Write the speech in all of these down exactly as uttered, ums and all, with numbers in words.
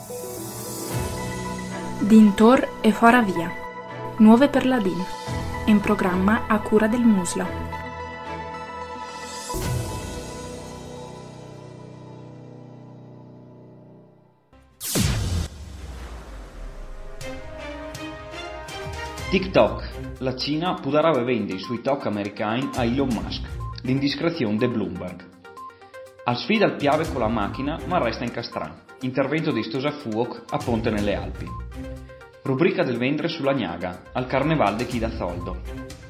Dintor e fora via. Nuove per la D I N. In programma a cura del Musla. TikTok. La Cina potrebbe vendere i suoi talk americani a Elon Musk. L'indiscrezione de Bloomberg. Al sfida al piave con la macchina, ma resta incastrato. Intervento di Stosa Fuoc a Ponte nelle Alpi. Rubrica del ventre sulla Gnaga, al Carneval de chi da soldo.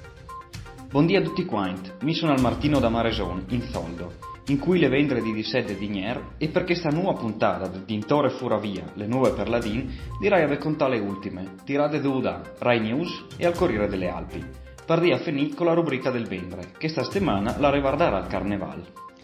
Buondì a tutti quanti, mi sono al Martino da Mareson, in soldo, in cui le vendre di Dissette e Digner, e perché sta nuova puntata del Dintore Fura Via, le nuove per la D I N, direi ave contà le ultime, tirate da Rai News e al Corriere delle Alpi. Pardi a finì con la rubrica del ventre, che sta settimana la rivarderà al Carneval.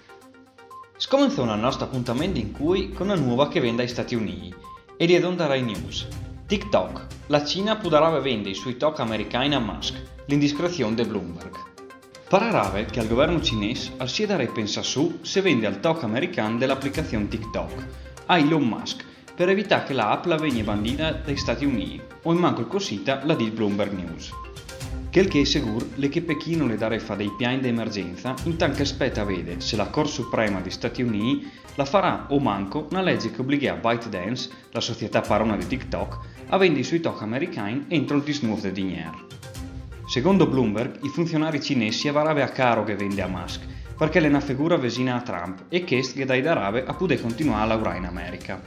Scomenzò un nostro appuntamento in cui con una nuova che vende agli Stati Uniti, e di onda Rai News. TikTok. La Cina potrebbe vendere i suoi talk americani a Musk, l'indiscrezione de Bloomberg. Pararave che al governo cinese al si dare pensa su se vende al talk americano dell'applicazione TikTok a Elon Musk per evitare che la app la venga bandita dagli Stati Uniti o in manco il cosita la di Bloomberg News. Quel che è sicuro è che Pechino le dare fa dei piani d'emergenza intanto che aspetta vede se la Corte Suprema degli Stati Uniti la farà o manco una legge che obblighi a ByteDance, la società parona di TikTok, a vendere i suoi talk americani entro il disnuovo di Dinier. Secondo Bloomberg, i funzionari cinesi avarave a caro che vende a Musk, perché è una figura vicina a Trump e che che dai darave a poter continuare a lavorare in America.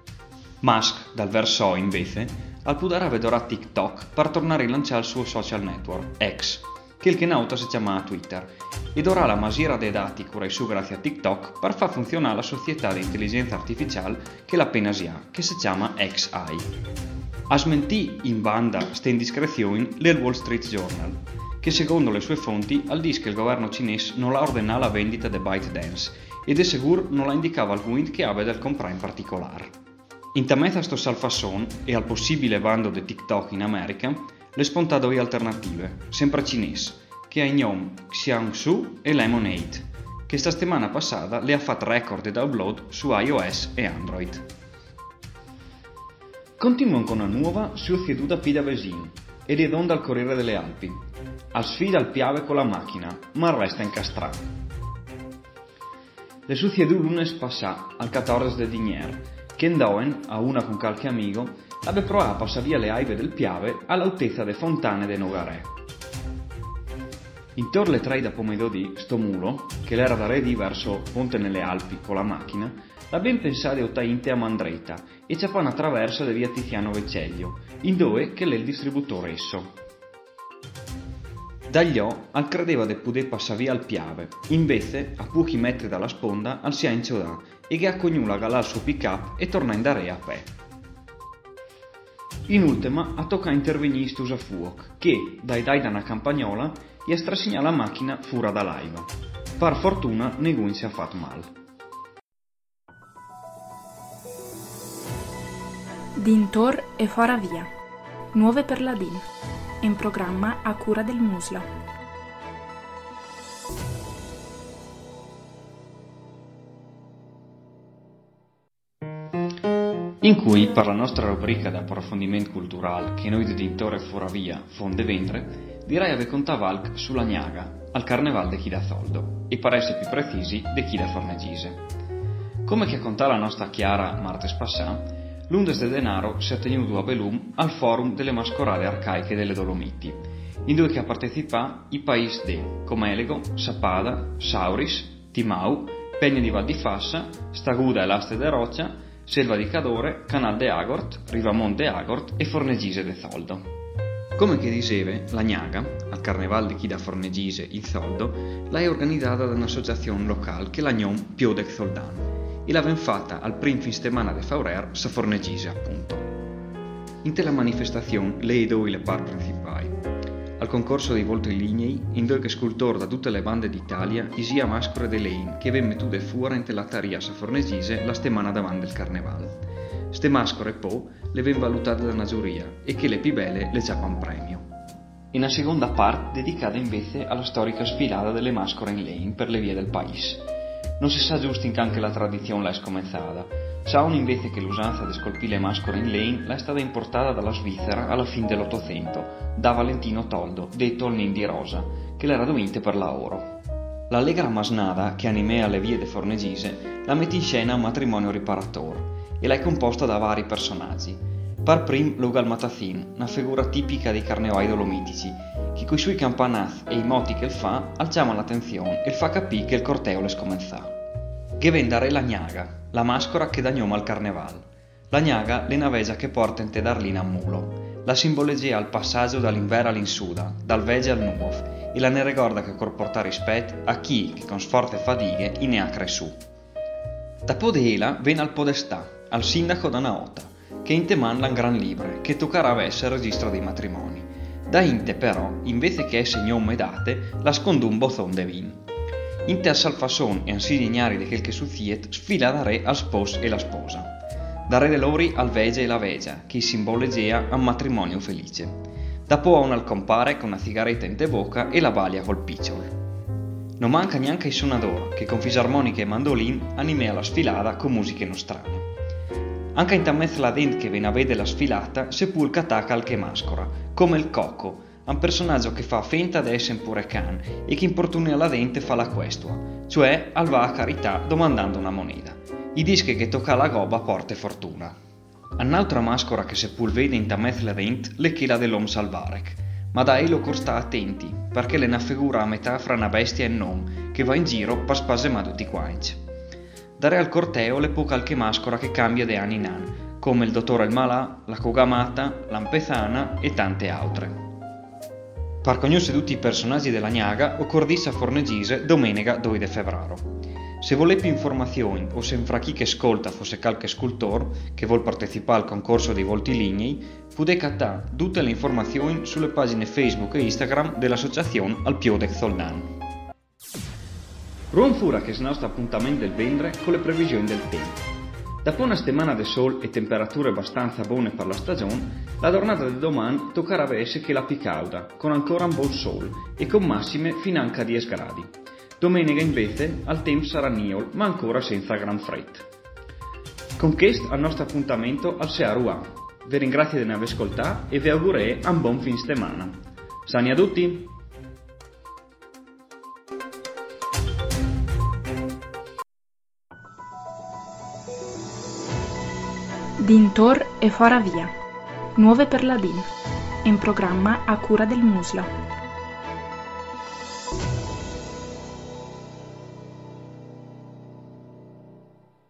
Musk, dal verso invece, al poter vedere TikTok per tornare a lanciare il suo social network, X, che il che nauta si chiama Twitter, ed ora la masiera dei dati cura su grazie a TikTok per far funzionare la società di intelligenza artificiale che l'appena si ha, che si chiama X I. A smentì in banda ste indiscrezioni del Wall Street Journal, che secondo le sue fonti al dis che il governo cinese non la ordena la vendita di ByteDance ed è sicuro non la indicava alcun che abbia del comprare in particolare. In tamezza a sto salfasson e al possibile bando di TikTok in America, le spontadoie alternative, sempre cinesi, che ha in nome Xiangsu e Lemonade, che sta settimana passata le ha fatto record di download su iOS e Android. Continuano con una nuova su Zieduda Pida Vesin ed è onda al Corriere delle Alpi. Al sfida al piave con la macchina, ma resta incastrato. Le succedù lunes passà al quattordici de Digner, che Endoen, a una con qualche amico, aveva provato a passare via le aive del piave all'altezza de fontane de Nogaré. Intorno alle tre da pomeriggio sto mulo, che l'era da Redi verso Ponte nelle Alpi con la macchina, la ben pensata ottainte a Mandreta e c'è una traversa di via Tiziano Vecellio, in dove che l'è il distributore esso. Dagliò al credeva de poter passare via al piave, invece a pochi metri dalla sponda al si ha inciodà e che a cognula galà il suo pick-up e torna in dare a pe. In ultima a tocca intervenire Stosa Fuoc, che, dai dai da una campagnola, gli strassegna la macchina fura da laiva. Per fortuna nessuno si ha fatto male. Dintor e fora via. Nuove per la D I N. In programma a cura del Musla. In cui, per la nostra rubrica di approfondimento culturale che noi di Dintore e fora via fonde ventre, direi ave contavalc sulla Gnaga, al Carneval de chi da soldo, e per essere più precisi de chi da Fornegise. Come che contà la nostra Chiara martes passà, l'Undes de Denaro si è tenuto a Belum al forum delle mascorade arcaiche delle Dolomiti, in dove che ha partecipato i paesi de Comelego, Sappada, Sauris, Timau, Pegne di Val di Fassa, Staguda e Laste de Roccia, Selva di Cadore, Canal de Agort, Rivamont de Agort e Fornegise de Zoldo. Come che diceva, la Gnaga, al Carneval di chi da Fornegise in Zoldo, l'ha organizzata da un'associazione locale che la gnome Piodec Zoldano e l'aveva fatta al prim fin settimana de Faurer sa Fornegise appunto. In tella manifestazione le idò le par principali. Al concorso dei volti lignei, in dove che scultor da tutte le bande d'Italia isia mascore de lein che venne metude fuori in tellattaria sa Fornegise la settimana davanti del Carneval. Ste mascore po' le ven valutate da una giuria e che le più belle le giapan premio. In una seconda parte dedicata invece alla storica sfilata delle mascore in lane per le vie del paese. non si sa giusto in che anche la tradizione l'ha scomenzata. Sa un invece che l'usanza di scolpire le mascore in legno l'è stata importata dalla Svizzera alla fine dell'Ottocento, da Valentino Toldo, detto il Nin di Rosa, che l'era dovinte per la oro. L'allegra masnada che animea le vie de Fornegise la mette in scena un matrimonio riparator e l'è composta da vari personaggi. Par prim Lugal Matazin, una figura tipica dei carneoi dolomitici, che coi suoi campanaz e i moti che il fa alciamo l'attenzione e il fa capire che il corteo le scomenzà. Che vendare la gnaga, la mascora che dà nome al carneval. La gnaga le navegia che porta in te Darlina a mulo. La simboleggia al passaggio dall'inverno all'insuda, dal vege al nuovo, e la ne ricorda che cor porta rispetto a chi che con sforzo e fatiche in ne ha cresciuto. Da Podela viene al podestà, al sindaco da Naota, che in te manda un gran libro che toccherà a essere il registro dei matrimoni. Da inte però, invece che essere gnome date, la scondu un bozzon de vin. In te a salfasson e ansi dignari di quel che succiet, sfila da re al spos e la sposa. Da re dell'ori al vege e la vegia, che simboleggia un matrimonio felice. Da poi al compare con una sigaretta in te bocca e la balia col picciol. Non manca neanche il suonador, che con fisarmoniche e mandolin animea la sfilata con musiche nostrane. Anche in mezzo la dent che viene a vedere la sfilata, seppur catacca al che mascora, come il cocco, un personaggio che fa finta di essere pure can e che importuna la dente fa la questua, cioè al va a carità domandando una moneta. I dischi che tocca la gobba porta fortuna. Un'altra mascora che seppur vede in mezzo la dent le chila dell'om salvarec, ma da elo sta attenti, perché le una figura a metà fra una bestia e un nom che va in giro per spasemare tutti quanti. Dare al corteo le può qualche mascora che cambia de anno in anno, come il dottore El Malà, la Cogamata, l'Ampezana e tante altre. Per conoscere tutti i personaggi della gnaga, occordisse a Fornegise domenica due di febbraio. Se volete più informazioni o se fra chi che ascolta fosse qualche scultor che vuol partecipare al concorso dei volti lignei, potete cattare tutte le informazioni sulle pagine Facebook e Instagram dell'associazione Al Pio de Zoldan. Ruon fura che snausta appuntamento del ventre con le previsioni del tempo. Dopo una settimana di sol e temperature abbastanza buone per la stagione, la giornata di domani toccherà essere che la più calda, con ancora un buon sole e con massime fino anche a dieci gradi. Domenica invece al tempo sarà niol, ma ancora senza gran freddo. Con questo al nostro appuntamento al Searuà. Vi ringrazio di aver ascoltato e vi augurerei un buon fin settimana. Sani a tutti! Dintor e Fora Via. Nuove per la D I N. In programma a cura del Musla.